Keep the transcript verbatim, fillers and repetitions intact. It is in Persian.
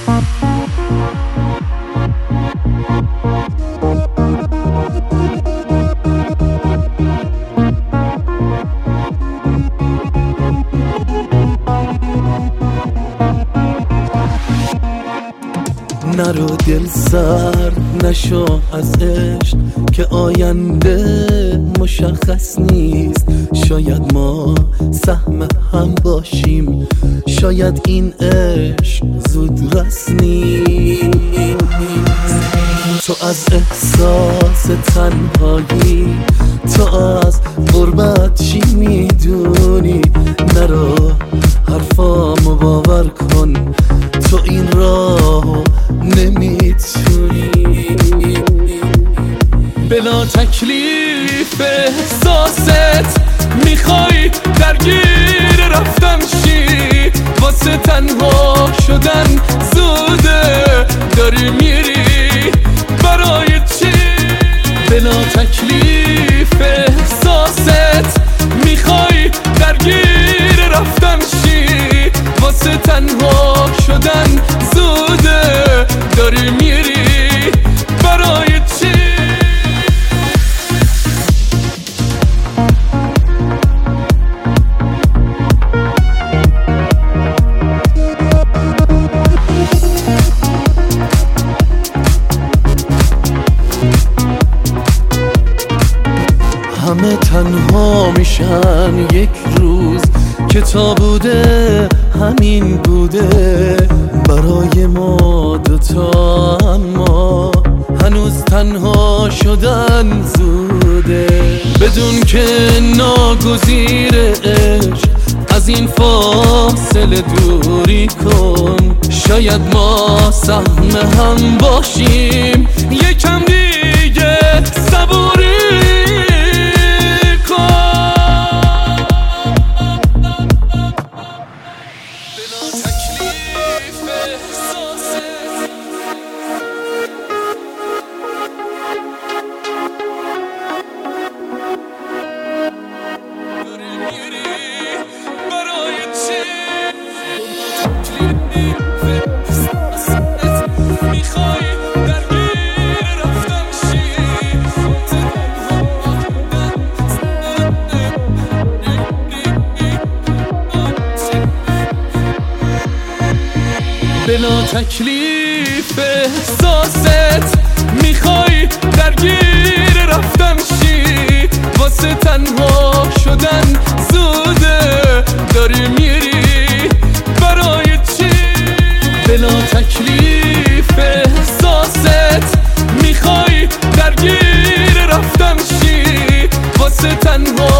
نرو دل سرد نشو از عشق که آینده مشخص نیست. شاید ما سهم هم باشیم، شاید این عشق زود رس نیست. تو از احساس تنهایی، تو از غربت چی میدونی؟ نرو حرفامو باور کن، تو این راهو نمیتونی. بلا تکلیف احساست میخوای درگیر رفتن شی، واسه تنها شدن زوده داری میری برای چی؟ بلا تکلیف احساست میخوای درگیر رفتن شی، واسه تنها شدن زوده داری میری برای چی؟ همه تنها میشن یک روز که تا بوده همین بوده برای ما دوتا، اما هنوز تنها شدن زوده. بدون که ناگزیر عشق از این فاصله دوری کن، شاید ما سهم هم باشیم. یکم دیگه صبوری بلا تکلیف احساست میخوای درگیر رفتن شی، واسه تنها شدن زوده داری میری برای چی؟ بلا تکلیف احساست میخوای درگیر رفتن شی، واسه تنها